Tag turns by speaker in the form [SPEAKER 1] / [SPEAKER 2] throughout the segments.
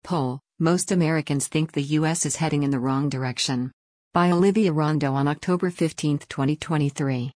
[SPEAKER 1] poll, most Americans think the U.S. is heading in the wrong direction. By Olivia Rondo on October 15, 2023.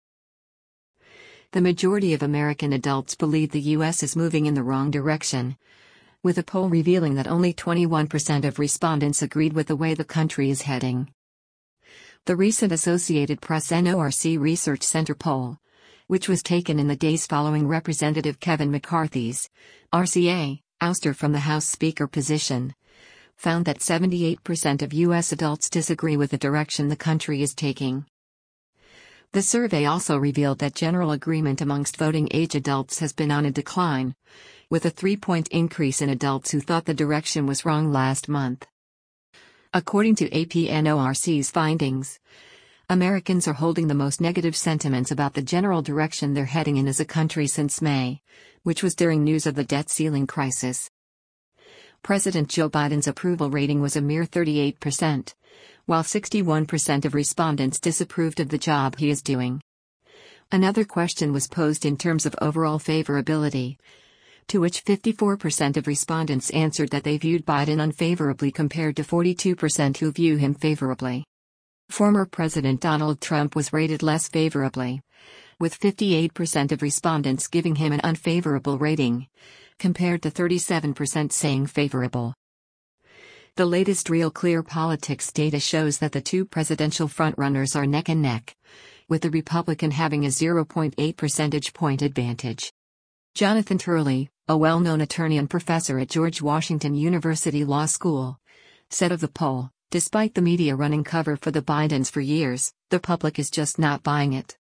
[SPEAKER 1] The majority of American adults believe the U.S. is moving in the wrong direction, with a poll revealing that only 21% of respondents agreed with the way the country is heading. The recent Associated Press NORC Research Center poll, which was taken in the days following Representative Kevin McCarthy's RCA ouster from the House Speaker position, found that 78% of U.S. adults disagree with the direction the country is taking. The survey also revealed that general agreement amongst voting-age adults has been on a decline, with a 3-point increase in adults who thought the direction was wrong last month. According to APNORC's findings, Americans are holding the most negative sentiments about the general direction they're heading in as a country since May, which was during news of the debt ceiling crisis. President Joe Biden's approval rating was a mere 38%, while 61% of respondents disapproved of the job he is doing. Another question was posed in terms of overall favorability, to which 54% of respondents answered that they viewed Biden unfavorably compared to 42% who view him favorably. Former President Donald Trump was rated less favorably, with 58% of respondents giving him an unfavorable rating, compared to 37% saying favorable. The latest Real Clear Politics data shows that the two presidential frontrunners are neck and neck, with the Republican having a 0.8 percentage point advantage. Jonathan Turley, a well-known attorney and professor at George Washington University Law School, said of the poll, "Despite the media running cover for the Bidens for years, the public is just not buying it.